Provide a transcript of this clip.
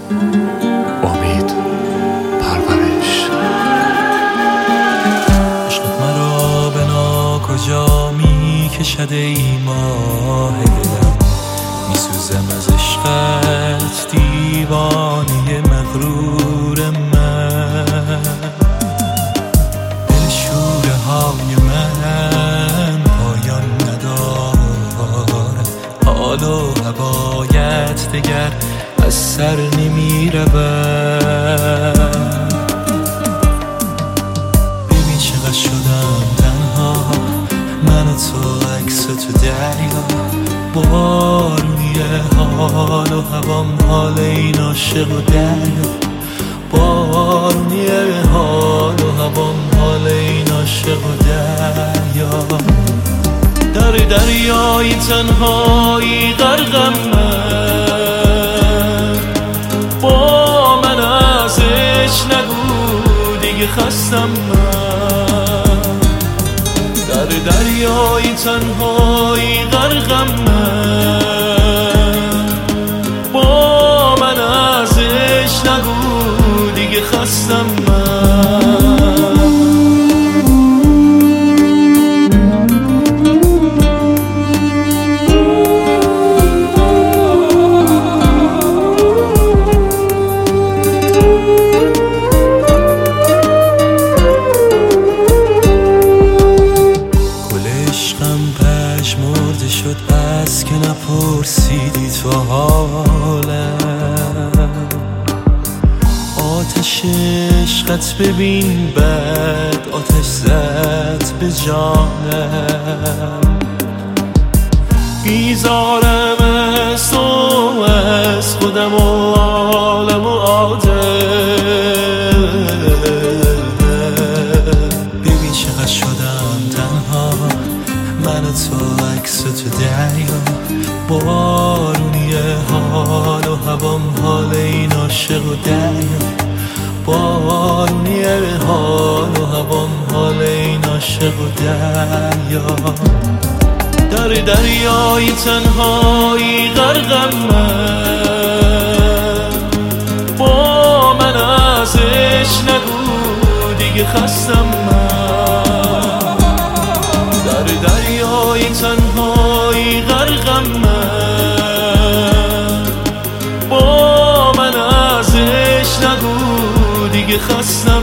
امید پرورش. عشقت مرا به ناکجا می کشد ای ماه دلم، می سوزم از عشقت دیوانه مغرور من. دل شوره های من پایان ندارد، حال و هوایت دگر از سر نمی رود. ببین چقدر شدم تنها، من و تو عکس تو دریا، بارونی حال و هوام حال این عاشق و دریا، بارونی حال و هوام حال این عاشق و دریا. در دریای تنهایی غرقم من، با من ازش نگو دیگه خستم من. در دریای تنهایی غرقم من، با من ازش نگو دیگه خستم من. مرده شد بس که نپرسیدی تو حالم، آتش عشقت ببین بد آتش زد به جانم. بیزارم از تو از خودم و عالم و آدم، ببین چقدر شدم تنها، من و تو عکس تو دریا، بارونی حال و هوام حال این عاشق و دریا، بارونی حال و هوام حال این عاشق و دریا. در دریای تنهایی غرقم من، با من ازش نگو دیگه خستم من. در دریای تنهایی غرقم من، با من ازش نگو دیگه خستم